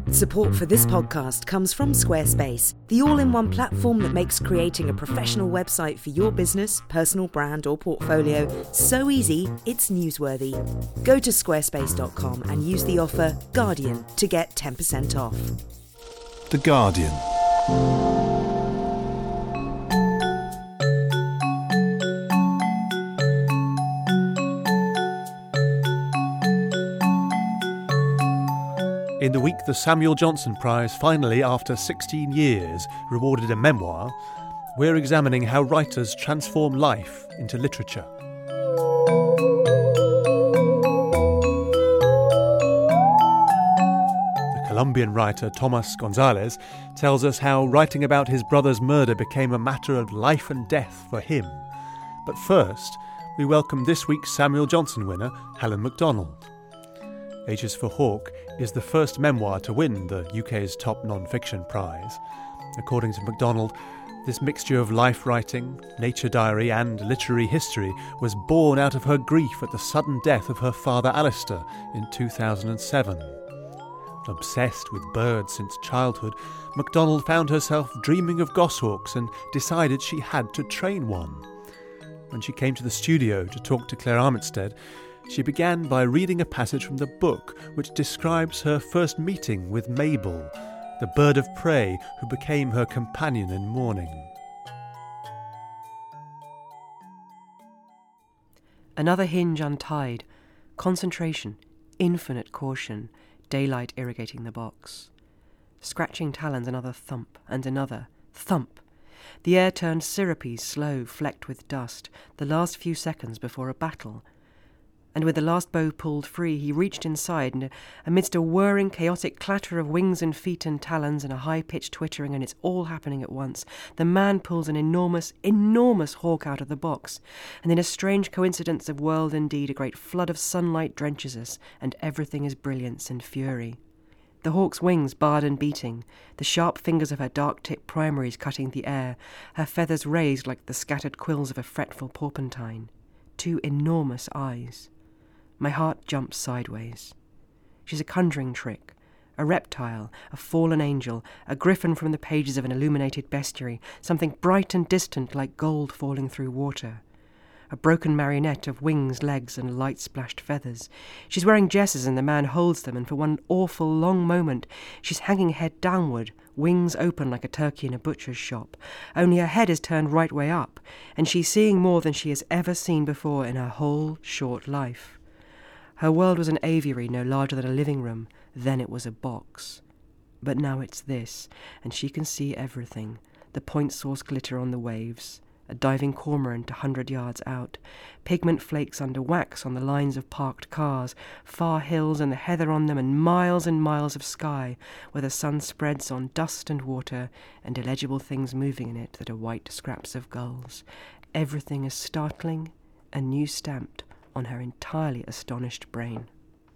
Support for this podcast comes from Squarespace, the all-in-one platform that makes creating a professional website for your business, personal brand or portfolio so easy it's newsworthy. Go to squarespace.com and use the offer Guardian to get 10% off. The Guardian. In the week the Samuel Johnson Prize finally, after 16 years, rewarded a memoir, we're examining how writers transform life into literature. The Colombian writer Tomas Gonzalez tells us how writing about his brother's murder became a matter of life and death for him. But first, we welcome this week's Samuel Johnson winner, Helen Macdonald. Ages for Hawke is the first memoir to win the UK's top non-fiction prize. According to Macdonald, this mixture of life writing, nature diary and literary history was born out of her grief at the sudden death of her father Alistair in 2007. Obsessed with birds since childhood, Macdonald found herself dreaming of goshawks and decided she had to train one. When she came to the studio to talk to Claire Armitstead, she began by reading a passage from the book which describes her first meeting with Mabel, the bird of prey who became her companion in mourning. Another hinge untied, concentration, infinite caution, daylight irrigating the box. Scratching talons, another thump, and another thump. The air turned syrupy, slow, flecked with dust, the last few seconds before a battle. And with the last bow pulled free, he reached inside, and amidst a whirring, chaotic clatter of wings and feet and talons and a high-pitched twittering, and it's all happening at once, the man pulls an enormous, enormous hawk out of the box, and in a strange coincidence of world and deed, a great flood of sunlight drenches us, and everything is brilliance and fury. The hawk's wings barred and beating, the sharp fingers of her dark-tipped primaries cutting the air, her feathers raised like the scattered quills of a fretful porpentine. 2 enormous eyes. My heart jumps sideways. She's a conjuring trick, a reptile, a fallen angel, a griffin from the pages of an illuminated bestiary, something bright and distant like gold falling through water. A broken marionette of wings, legs, and light-splashed feathers. She's wearing jesses and the man holds them, and for one awful long moment she's hanging head downward, wings open like a turkey in a butcher's shop. Only her head is turned right way up, and she's seeing more than she has ever seen before in her whole short life. Her world was an aviary no larger than a living room, then it was a box. But now it's this, and she can see everything, the point source glitter on the waves, a diving cormorant 100 yards out, pigment flakes under wax on the lines of parked cars, far hills and the heather on them, and miles of sky, where the sun spreads on dust and water, and illegible things moving in it that are white scraps of gulls. Everything is startling and new-stamped on her entirely astonished brain.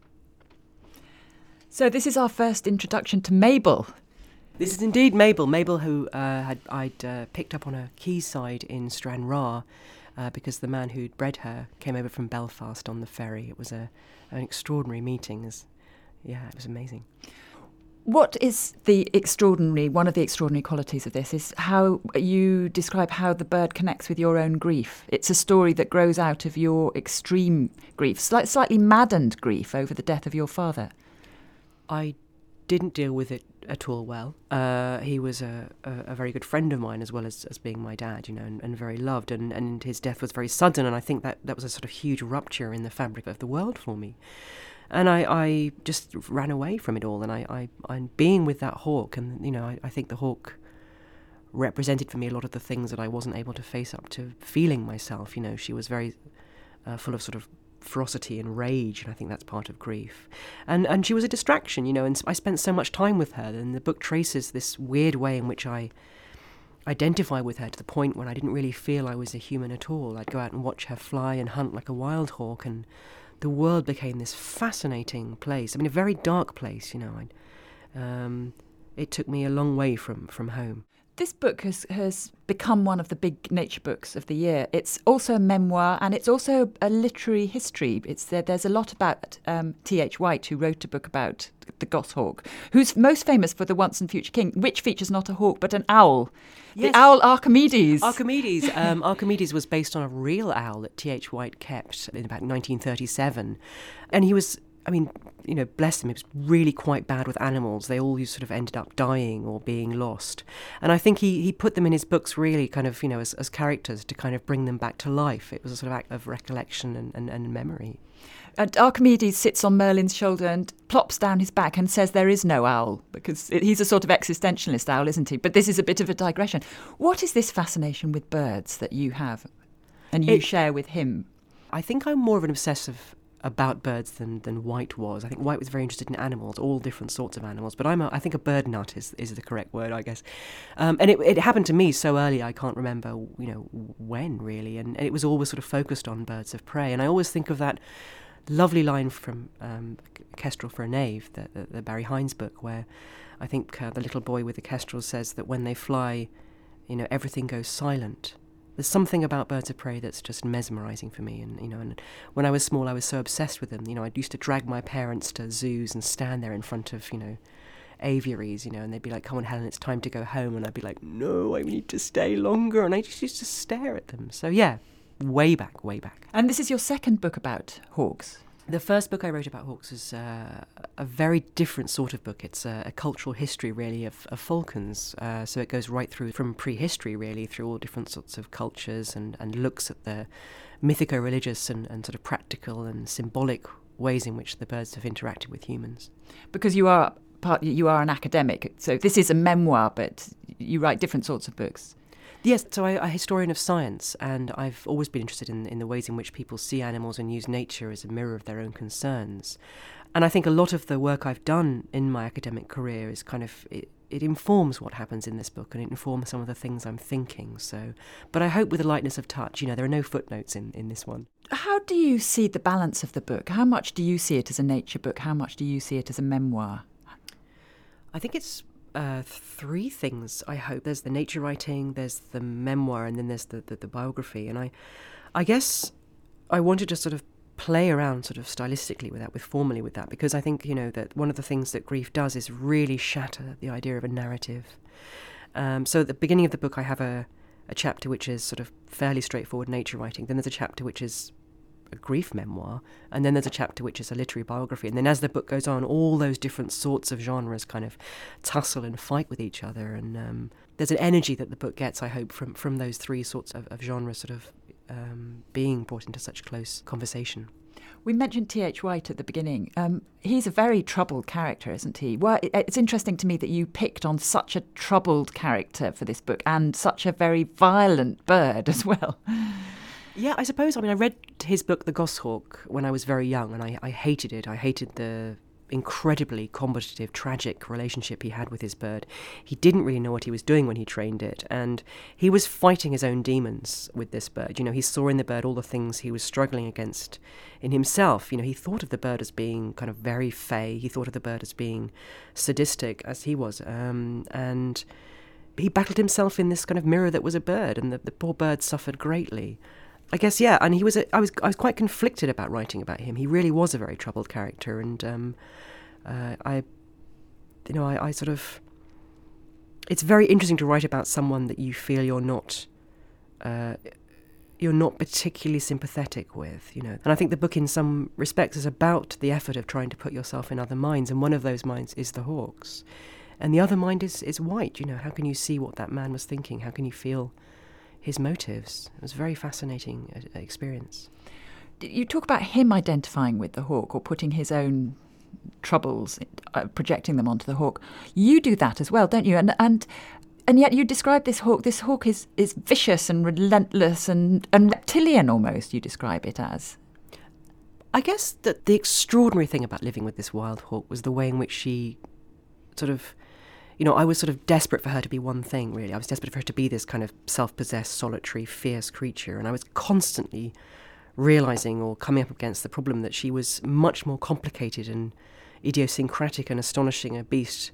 So this is our first introduction to Mabel. This is indeed Mabel. Mabel, who I'd picked up on a quayside in Stranraer because the man who'd bred her came over from Belfast on the ferry. It was an extraordinary meeting. It was amazing. What is one of the extraordinary qualities of this is how you describe how the bird connects with your own grief. It's a story that grows out of your extreme grief, slightly maddened grief over the death of your father. I didn't deal with it at all well. He was a very good friend of mine as well as being my dad, and very loved, and his death was very sudden, and I think that was a sort of huge rupture in the fabric of the world for me. And I just ran away from it all, and I'm being with that hawk, and I think the hawk represented for me a lot of the things that I wasn't able to face up to feeling myself. She was very full of sort of ferocity and rage, and I think that's part of grief. And she was a distraction, and I spent so much time with her, and the book traces this weird way in which I identify with her to the point when I didn't really feel I was a human at all. I'd go out and watch her fly and hunt like a wild hawk, and the world became this fascinating place. A very dark place, It took me a long way from home. This book has become one of the big nature books of the year. It's also a memoir and it's also a literary history. There's a lot about T.H. White, who wrote a book about the goshawk, who's most famous for The Once and Future King, which features not a hawk but an owl. Yes. The owl Archimedes. Archimedes was based on a real owl that T.H. White kept in about 1937. And he was... bless him, he was really quite bad with animals. They all sort of ended up dying or being lost. And I think he put them in his books really kind of, as characters to kind of bring them back to life. It was a sort of act of recollection and memory. And Archimedes sits on Merlin's shoulder and plops down his back and says there is no owl, because he's a sort of existentialist owl, isn't he? But this is a bit of a digression. What is this fascination with birds that you have and you share with him? I think I'm more of an obsessive about birds than White was. I think White was very interested in animals, all different sorts of animals, but I think a bird nut is the correct word, I guess. And it happened to me so early, I can't remember, when really, and it was always sort of focused on birds of prey. And I always think of that lovely line from Kestrel for a Knave, the Barry Hines book, where I think the little boy with the kestrel says that when they fly, everything goes silent. There's something about birds of prey that's just mesmerising for me. And when I was small, I was so obsessed with them. I used to drag my parents to zoos and stand there in front of, aviaries, and they'd be like, "Come on, Helen, it's time to go home." And I'd be like, "No, I need to stay longer." And I just used to stare at them. So yeah, way back. And this is your second book about hawks. The first book I wrote about hawks is a very different sort of book. It's a cultural history, really, of falcons. So it goes right through from prehistory, really, through all different sorts of cultures and looks at the mythico-religious and sort of practical and symbolic ways in which the birds have interacted with humans. Because you are an academic, so this is a memoir, but you write different sorts of books. Yes, so I'm a historian of science, and I've always been interested in the ways in which people see animals and use nature as a mirror of their own concerns. And I think a lot of the work I've done in my academic career is kind of, it informs what happens in this book, and it informs some of the things I'm thinking. So, but I hope with a lightness of touch. There are no footnotes in this one. How do you see the balance of the book? How much do you see it as a nature book? How much do you see it as a memoir? I think it's three things, I hope. There's the nature writing, there's the memoir, and then there's the biography. And I guess I wanted to sort of play around sort of stylistically with that, formally with that, because I think, that one of the things that grief does is really shatter the idea of a narrative. So at the beginning of the book, I have a chapter which is sort of fairly straightforward nature writing. Then there's a chapter which is a grief memoir, and then there's a chapter which is a literary biography. And then as the book goes on, all those different sorts of genres kind of tussle and fight with each other. And there's an energy that the book gets, I hope, from those three sorts of genres sort of being brought into such close conversation. We mentioned T.H. White at the beginning. He's a very troubled character, isn't he? Well, it's interesting to me that you picked on such a troubled character for this book and such a very violent bird as well. Yeah, I suppose. I read his book, The Goshawk, when I was very young, and I hated it. I hated the incredibly combative, tragic relationship he had with his bird. He didn't really know what he was doing when he trained it, and he was fighting his own demons with this bird. He saw in the bird all the things he was struggling against in himself. He thought of the bird as being kind of very fey. He thought of the bird as being sadistic, as he was, and he battled himself in this kind of mirror that was a bird, and the poor bird suffered greatly. I guess, yeah, and I was quite conflicted about writing about him. He really was a very troubled character, and I sort of, it's very interesting to write about someone that you feel you're not particularly sympathetic with, And I think the book, in some respects, is about the effort of trying to put yourself in other minds, and one of those minds is the hawks, and the other mind is White. How can you see what that man was thinking? How can you feel his motives? It was a very fascinating experience. You talk about him identifying with the hawk or putting his own troubles, projecting them onto the hawk. You do that as well, don't you? And yet you describe this hawk. This hawk is vicious and relentless and reptilian almost, you describe it as. I guess that the extraordinary thing about living with this wild hawk was the way in which she sort of, I was sort of desperate for her to be one thing, really. I was desperate for her to be this kind of self-possessed, solitary, fierce creature. And I was constantly realising or coming up against the problem that she was much more complicated and idiosyncratic and astonishing a beast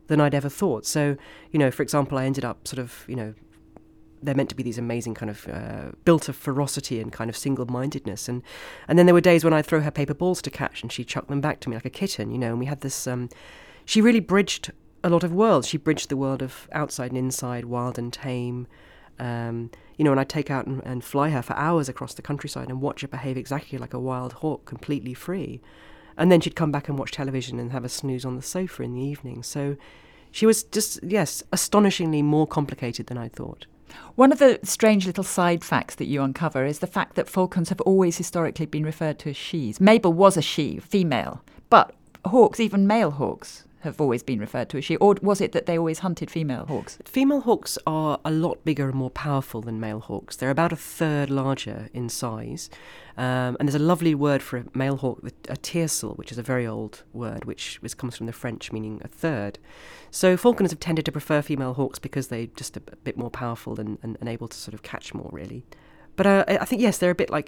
than I'd ever thought. So, for example, I ended up sort of, they're meant to be these amazing kind of built of ferocity and kind of single-mindedness. And then there were days when I'd throw her paper balls to catch and she'd chuck them back to me like a kitten, and we had this... she really bridged a lot of worlds. She bridged the world of outside and inside, wild and tame. And I'd take out and fly her for hours across the countryside and watch her behave exactly like a wild hawk, completely free. And then she'd come back and watch television and have a snooze on the sofa in the evening. So she was just, astonishingly more complicated than I thought. One of the strange little side facts that you uncover is the fact that falcons have always historically been referred to as shes. Mabel was a she, female, but hawks, even male hawks, have always been referred to as she. Or was it that they always hunted female hawks? Female hawks are a lot bigger and more powerful than male hawks. They're about a third larger in size. And there's a lovely word for a male hawk, a tiercel, which is a very old word, which comes from the French, meaning a third. So falconers have tended to prefer female hawks because they're just a bit more powerful and able to sort of catch more, really. But I think, yes, they're a bit like,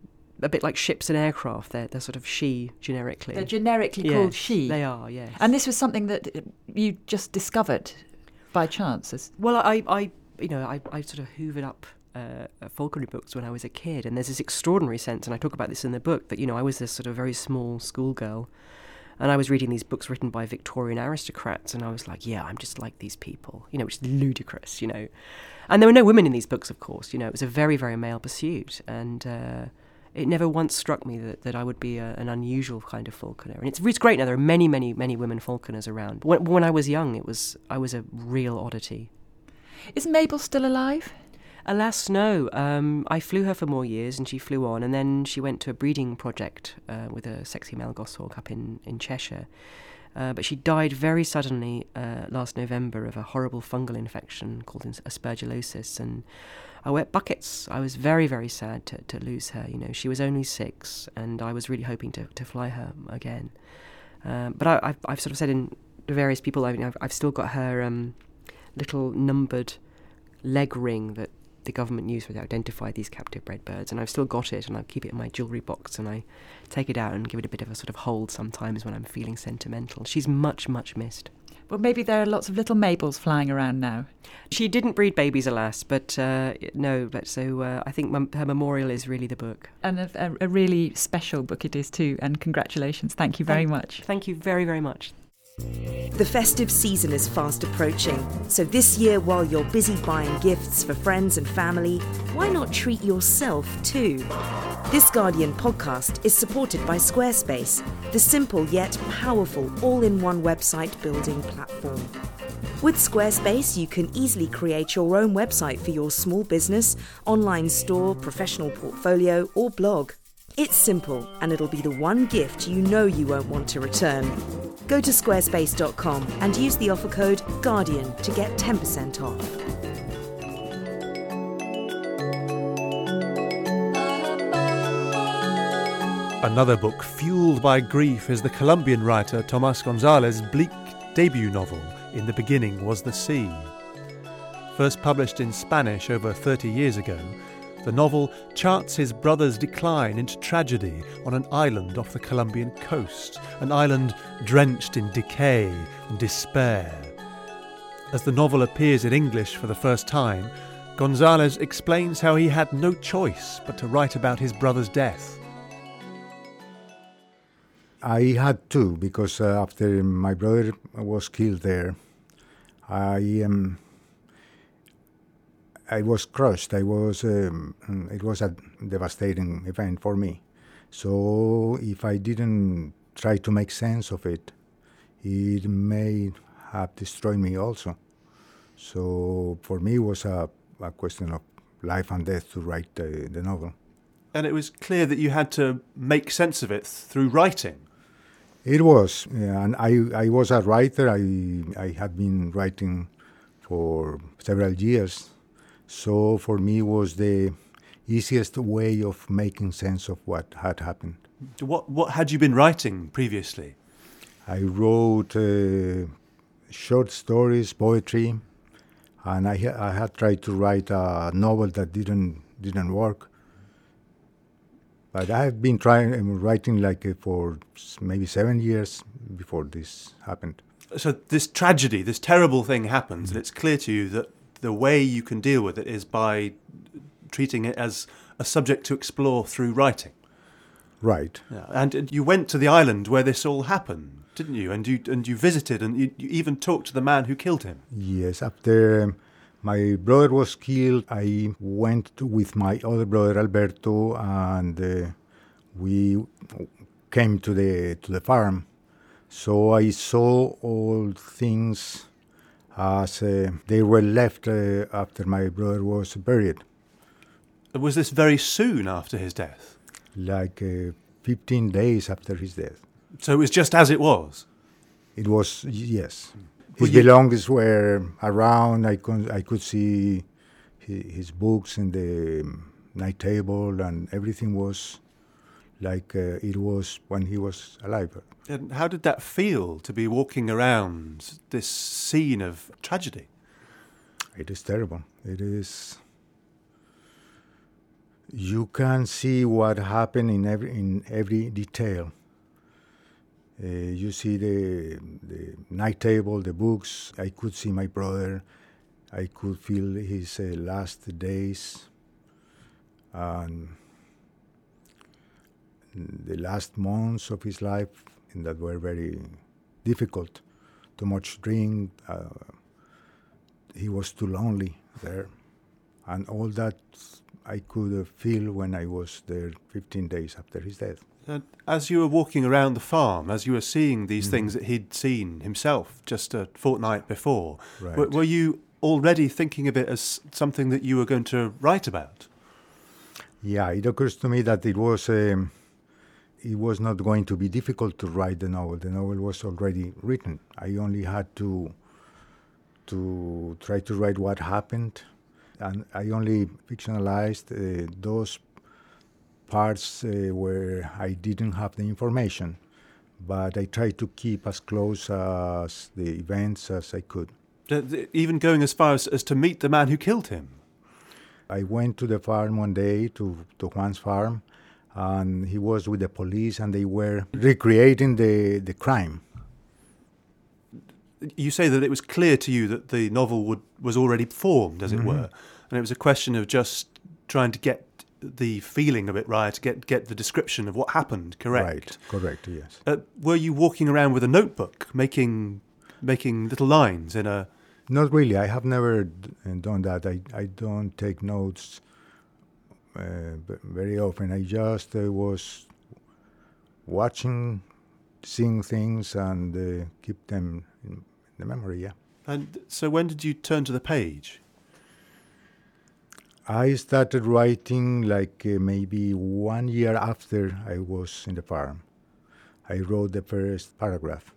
a bit like ships and aircraft. They're sort of she generically. They're generically called she. They are, yes. And this was something that you just discovered by chance. Well, I sort of hoovered up falconry books when I was a kid, and there's this extraordinary sense, and I talk about this in the book, that I was this sort of very small schoolgirl, and I was reading these books written by Victorian aristocrats, and I was like, I'm just like these people, which is ludicrous, And there were no women in these books, of course. It was a very, very male pursuit, and it never once struck me that I would be an unusual kind of falconer. And it's great now. There are many, many, many women falconers around. But when I was young, I was a real oddity. Is Mabel still alive? Alas, no. I flew her for more years, and she flew on. And then she went to a breeding project with a sexy male goshawk up in Cheshire. But she died very suddenly last November of a horrible fungal infection called aspergillosis, and I wept buckets. I was very, very sad to lose her. She was only 6, and I was really hoping to fly her again. But I've sort of said in to various people, I've still got her little numbered leg ring that the government used to identify these captive bred birds, and I've still got it, and I keep it in my jewellery box, and I take it out and give it a bit of a sort of hold sometimes when I'm feeling sentimental. She's much, much missed. Well, maybe there are lots of little Mabels flying around now. She didn't breed babies, alas, but no. But so I think her memorial is really the book. And a really special book it is too, and congratulations. Thank you very much. Thank you very, very much. The festive season is fast approaching, so this year, while you're busy buying gifts for friends and family, why not treat yourself too? This Guardian podcast is supported by Squarespace, the simple yet powerful all-in-one website building platform. With Squarespace, you can easily create your own website for your small business, online store, professional portfolio, or blog. It's simple, and it'll be the one gift you won't want to return. Go to squarespace.com and use the offer code GUARDIAN to get 10% off. Another book fueled by grief is the Colombian writer Tomas Gonzalez's bleak debut novel, In the Beginning Was the Sea. First published in Spanish over 30 years ago, the novel charts his brother's decline into tragedy on an island off the Colombian coast, an island drenched in decay and despair. As the novel appears in English for the first time, Gonzalez explains how he had no choice but to write about his brother's death. I had to, because after my brother was killed there, I was crushed. It was a devastating event for me. So if I didn't try to make sense of it, it may have destroyed me also. So for me, it was a question of life and death to write the novel. And it was clear that you had to make sense of it through writing. It was, yeah, and I was a writer. I had been writing for several years. So for me, it was the easiest way of making sense of what had happened. What had you been writing previously? I wrote short stories, poetry, and I had tried to write a novel that didn't work. But I have been writing for maybe 7 years before this happened. So this tragedy, this terrible thing happens, and it's clear to you that the way you can deal with it is by treating it as a subject to explore through writing. Right. Yeah. And you went to the island where this all happened, didn't you? And you visited, and you even talked to the man who killed him. Yes, after my brother was killed, I went with my other brother Alberto, and we came to the farm. So I saw all things as they were left after my brother was buried. Was this very soon after his death? Like 15 days after his death. So it was just as it was? It was, yes. His belongings were around. I could see his books in the night table, and everything was like it was when he was alive. And how did that feel, to be walking around this scene of tragedy? It is terrible. It is. You can see what happened in every detail. You see the night table, the books. I could see my brother. I could feel his last days, and the last months of his life, and that were very difficult. Too much drink. He was too lonely there, and all that I could feel when I was there 15 days after his death. As you were walking around the farm, as you were seeing these things that he'd seen himself just a fortnight before, right. Were you already thinking of it as something that you were going to write about? Yeah, it occurs to me that it was not going to be difficult to write the novel. The novel was already written. I only had to try to write what happened, and I only fictionalized those parts where I didn't have the information, but I tried to keep as close as the events as I could. Even going as far as to meet the man who killed him? I went to the farm one day, to Juan's farm, and he was with the police, and they were recreating the crime. You say that it was clear to you that the novel was already formed, as it were, and it was a question of just trying to get the feeling of it right, get the description of what happened correct. Right, correct, yes. Were you walking around with a notebook, making little lines in a... Not really. I have never done that. I don't take notes very often. I just was watching, seeing things, and keep them in the memory, yeah. And so when did you turn to the page? I started writing like maybe 1 year after I was in the farm. I wrote the first paragraph.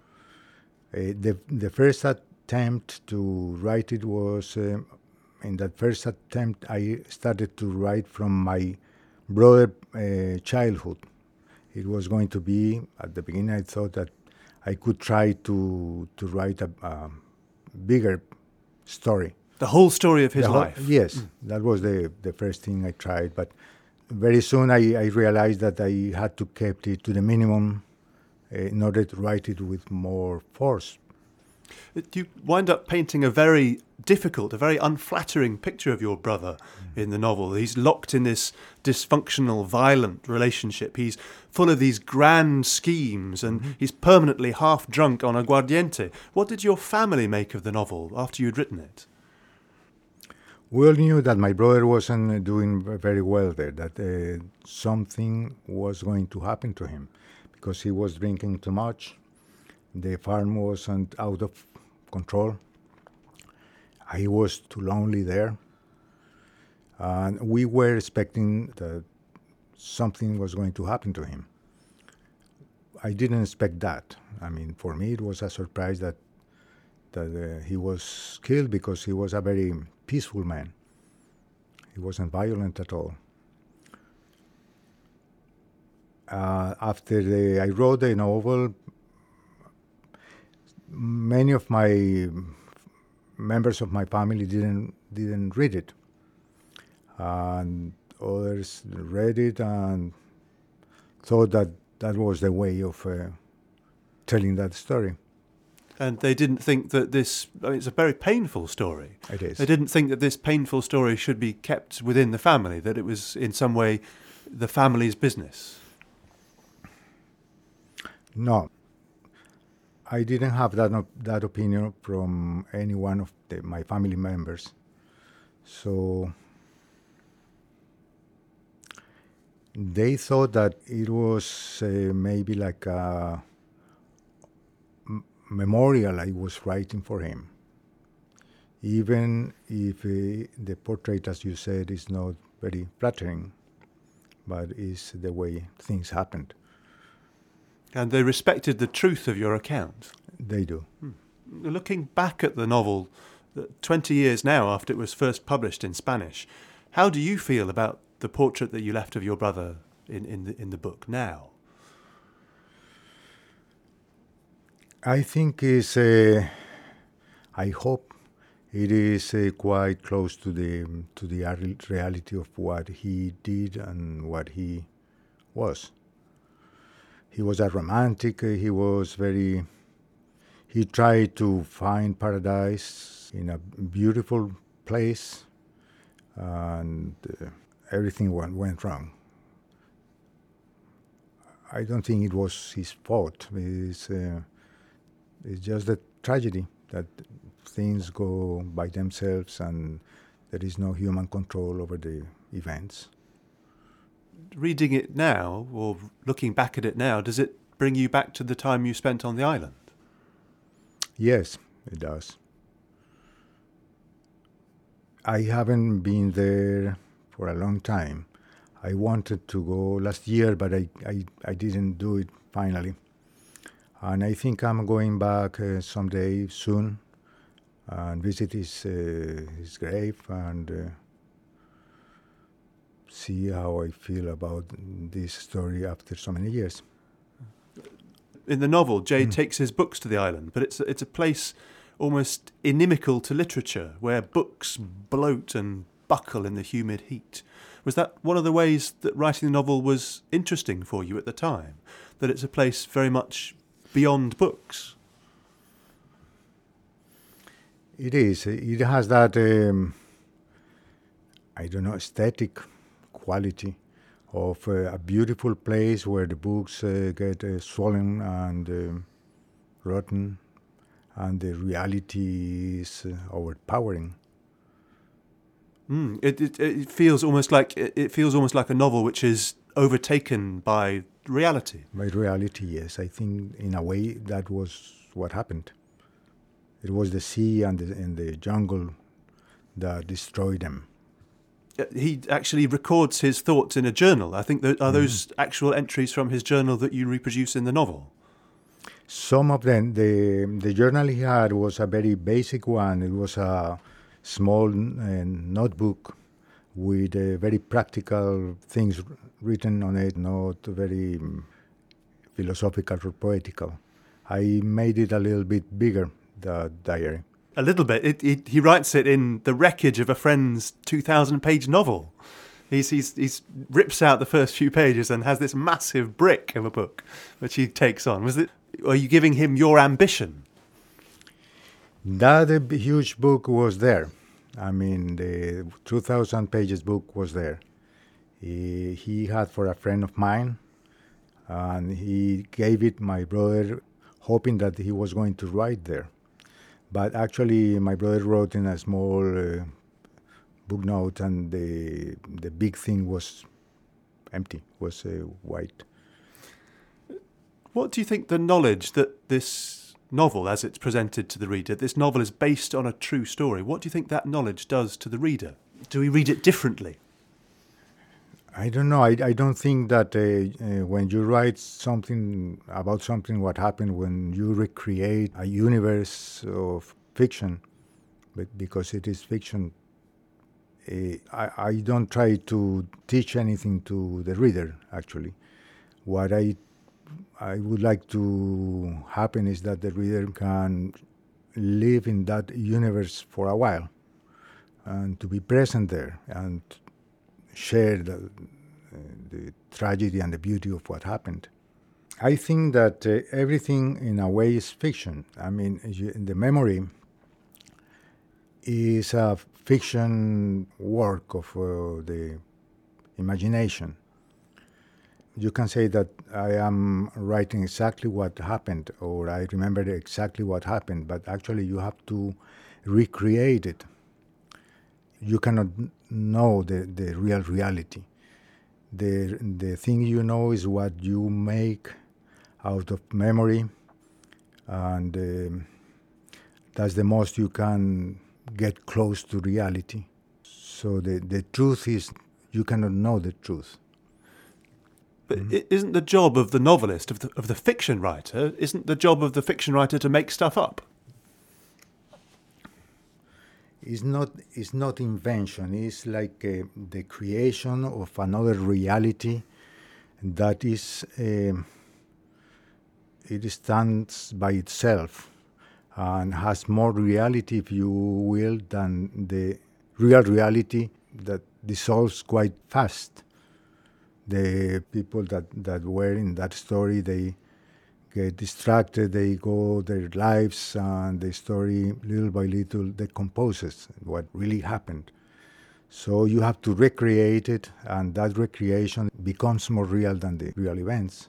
The first attempt to write it was, in that first attempt, I started to write from my brother's childhood. It was going to be, at the beginning I thought that I could try to write a bigger story. The whole story of his life? Yes, that was the first thing I tried, but very soon I realized that I had to keep it to the minimum in order to write it with more force. You wind up painting a very difficult, a very unflattering picture of your brother in the novel. He's locked in this dysfunctional, violent relationship. He's full of these grand schemes, and he's permanently half drunk on aguardiente. What did your family make of the novel after you'd written it? We all knew that my brother wasn't doing very well there, that something was going to happen to him because he was drinking too much. The farm wasn't out of control. I was too lonely there. And we were expecting that something was going to happen to him. I didn't expect that. I mean, for me, it was a surprise that he was killed, because he was a very peaceful man. He wasn't violent at all. After I wrote the novel, many of my members of my family didn't read it, and others read it and thought that was the way of telling that story. And they didn't think that this... I mean, it's a very painful story. It is. They didn't think that this painful story should be kept within the family, that it was in some way the family's business. No. I didn't have that opinion from any one of my family members. So they thought that it was maybe like a memorial I was writing for him. Even if the portrait, as you said, is not very flattering, but is the way things happened. And they respected the truth of your account. They do. Looking back at the novel, 20 years now after it was first published in Spanish, how do you feel about the portrait that you left of your brother in the book now? I think I hope it is quite close to the reality of what he did and what he was. He was a romantic. He tried to find paradise in a beautiful place, and everything went wrong. I don't think it was his fault. It's just a tragedy that things go by themselves and there is no human control over the events. Reading it now, or looking back at it now, does it bring you back to the time you spent on the island? Yes, it does. I haven't been there for a long time. I wanted to go last year, but I didn't do it finally. And I think I'm going back someday soon and visit his grave and see how I feel about this story after so many years. In the novel, Jay takes his books to the island, but it's a place almost inimical to literature, where books bloat and buckle in the humid heat. Was that one of the ways that writing the novel was interesting for you at the time? That it's a place very much beyond books? It is. It has that, aesthetic quality of a beautiful place where the books get swollen and rotten, and the reality is overpowering. It feels almost like a novel which is overtaken by reality. By reality, yes. I think in a way that was what happened. It was the sea and the jungle that destroyed them. He actually records his thoughts in a journal. I think are those actual entries from his journal that you reproduce in the novel? Some of them. The journal he had was a very basic one. It was a small notebook with very practical things written on it, not very philosophical or poetical. I made it a little bit bigger, the diary. A little bit. He writes it in the wreckage of a friend's 2,000-page novel. He rips out the first few pages and has this massive brick of a book, which he takes on. Are you giving him your ambition? That huge book was there. I mean, the 2,000 pages book was there. He had for a friend of mine, and he gave it my brother, hoping that he was going to write there. But actually, my brother wrote in a small book note, and the big thing was empty, was white. What do you think the knowledge that this novel, as it's presented to the reader, this novel is based on a true story, what do you think that knowledge does to the reader? Do we read it differently? I don't know. I don't think that when you write something about something, what happened, when you recreate a universe of fiction, but because it is fiction, I don't try to teach anything to the reader, actually. What I would like to happen is that the reader can live in that universe for a while and to be present there and share the tragedy and the beauty of what happened. I think that everything in a way is fiction. I mean, the memory is a fiction work of the imagination. You can say that I am writing exactly what happened, or I remember exactly what happened, but actually you have to recreate it. You cannot know the real reality. The thing you know is what you make out of memory, and that's the most you can get close to reality. So the truth is, you cannot know the truth. But isn't the job of the novelist, of the fiction writer, isn't the job of the fiction writer to make stuff up? It's not invention. It's like the creation of another reality that is it stands by itself and has more reality, if you will, than the real reality that dissolves quite fast. The people that were in that story, they get distracted, they go their lives, and the story, little by little, decomposes what really happened. So you have to recreate it, and that recreation becomes more real than the real events.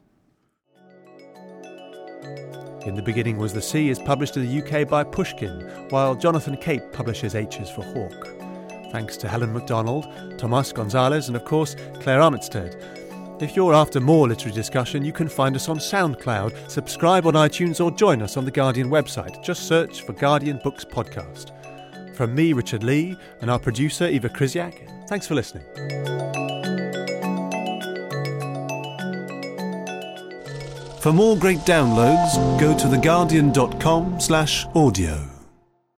In the Beginning Was the Sea is published in the UK by Pushkin, while Jonathan Cape publishes H is for Hawk. Thanks to Helen MacDonald, Tomas Gonzalez, and of course Claire Armitstead. If you're after more literary discussion, you can find us on SoundCloud, subscribe on iTunes, or join us on the Guardian website. Just search for Guardian Books Podcast. From me, Richard Lee, and our producer, Eva Krysiak, thanks for listening. For more great downloads, go to theguardian.com/audio.